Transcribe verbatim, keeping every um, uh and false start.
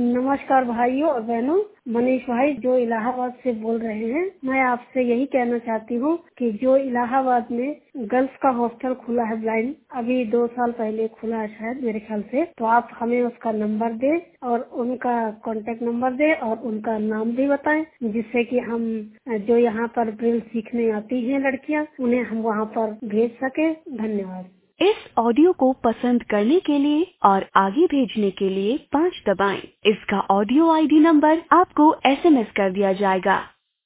नमस्कार भाइयों और बहनों, मनीष भाई जो इलाहाबाद से बोल रहे हैं। मैं आपसे यही कहना चाहती हूँ कि जो इलाहाबाद में गर्ल्स का हॉस्टल खुला है ब्लाइंड, अभी दो साल पहले खुला है शायद मेरे ख्याल से, तो आप हमें उसका नंबर दे और उनका कांटेक्ट नंबर दे और उनका नाम भी बताएं, जिससे कि हम जो यहाँ पर ब्रेल सीखने आती हैं लड़कियाँ, उन्हें हम वहाँ पर भेज सके। धन्यवाद। इस ऑडियो को पसंद करने के लिए और आगे भेजने के लिए पाँच दबाएं। इसका ऑडियो आईडी नंबर आपको एसएमएस कर दिया जाएगा।